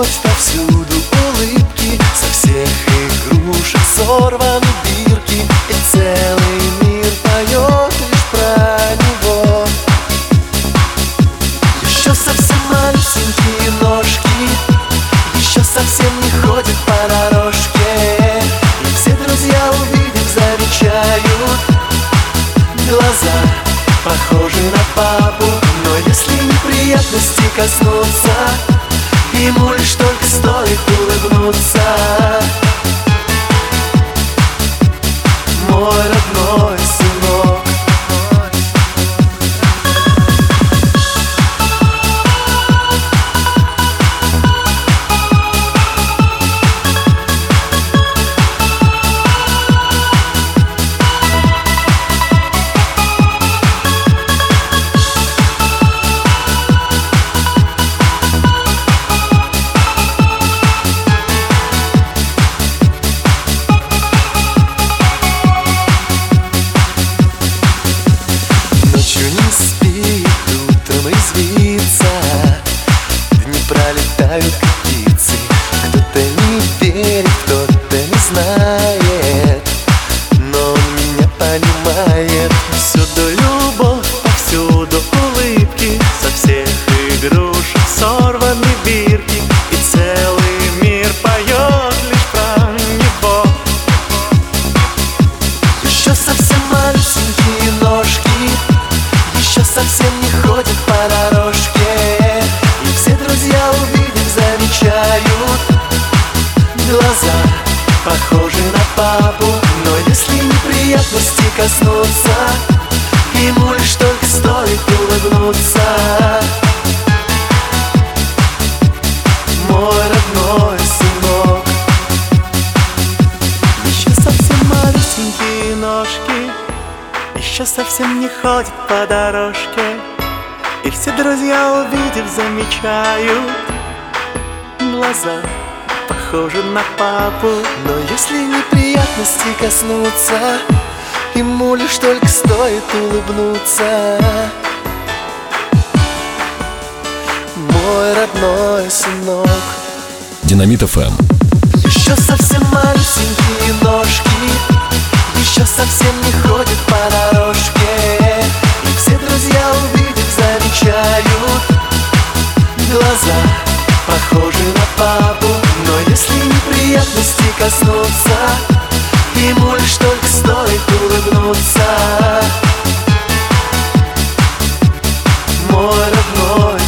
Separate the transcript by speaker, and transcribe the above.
Speaker 1: любовь, повсюду улыбки, со всех игрушек сорваны бирки, и целый мир поет лишь про него. Еще совсем малюсенькие ножки, еще совсем не ходит по дорожке, и все друзья, увидев, замечают: глаза похожи на папу. Но если неприятности коснуться, ему лишь только стоит улыбнуться. Мой родной сынок. Пролетают как птицы, кто-то не верит, кто-то не знает, но он меня понимает. Всюду любовь, повсюду улыбки, со всех игрушек сорваны бирки, и целый мир поет лишь про него. Еще совсем малюсенькие ножки, еще совсем не ходят по дорожке, и все друзья, увидев, замечают: глаза похожи на папу. Но если неприятности коснуться, ему лишь только стоит улыбнуться. Мой родной сынок. Еще совсем малюсенькие ножки, еще совсем не ходит по дорожке, и все друзья, увидев, замечают: глаза похожи на папу. Но если неприятности коснуться, ему лишь только стоит улыбнуться. Мой родной сынок.
Speaker 2: Динамит ФМ.
Speaker 1: Еще совсем малюсенькие ножки, еще совсем не ходит по дорожке, и все друзья, увидев, замечают: глаза похожи на папу. Но если неприятности коснуться, ему лишь только стоит улыбнуться. Мой родной